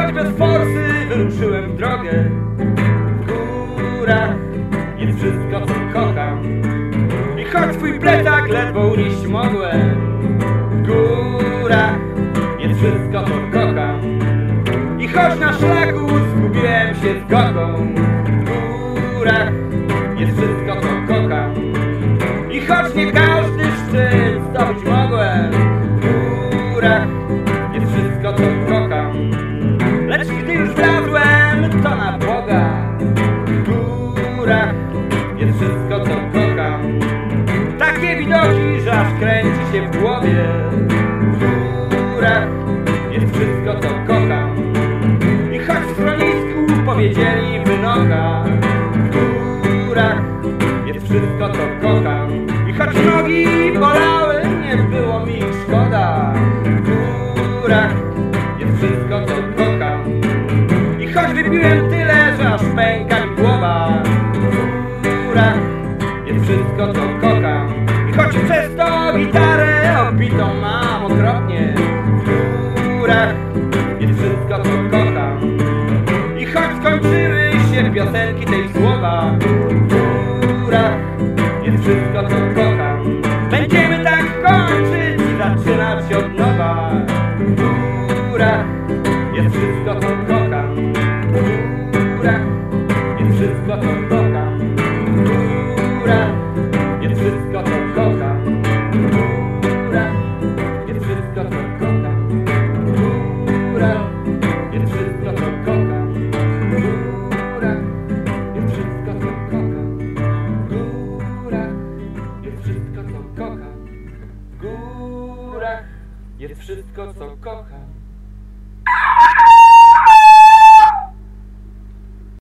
choć bez forsy wyruszyłem w drogę. W górach jest wszystko, co kocham. I choć twój plecak ledwo unieść mogłem. W górach jest wszystko, co kocham. I choć na szlaku zgubiłem się z koką. W górach jest wszystko, co kocham. I choć nie każdy szczyt zdobyć mogłem. W górach jest wszystko, co kocham. Lecz gdy już wlazłem, to na Boga. W górach jest wszystko, co kocham. Takie widoki, że aż kręci się w głowie. W górach jest wszystko, co kocham. I choć w schronisku powiedzieli wynocha. W górach jest wszystko, co kocham. I choć nogi bolały, nie było mi szkoda. W górach jest wszystko, co kocham. I choć wypiłem tyle, że aż pęka mi głowa. W górach jest wszystko, co kocham. I choć przez to gitarę obitą mam okropnie. W górach jest wszystko, co kocham. I choć skończyły się piosenki tej słowa. W górach jest wszystko, co kocham. Będziemy tak kończyć i zaczynać od nowa. W górach jest wszystko, co kocham. W górach jest wszystko, co kocham. W górach jest wszystko, co kocham. W górach jest wszystko, co kocham. W górach jest wszystko, co kocham. W górach jest wszystko, co kocham. W górach jest wszystko, co kocham. W górach jest wszystko, co kocham.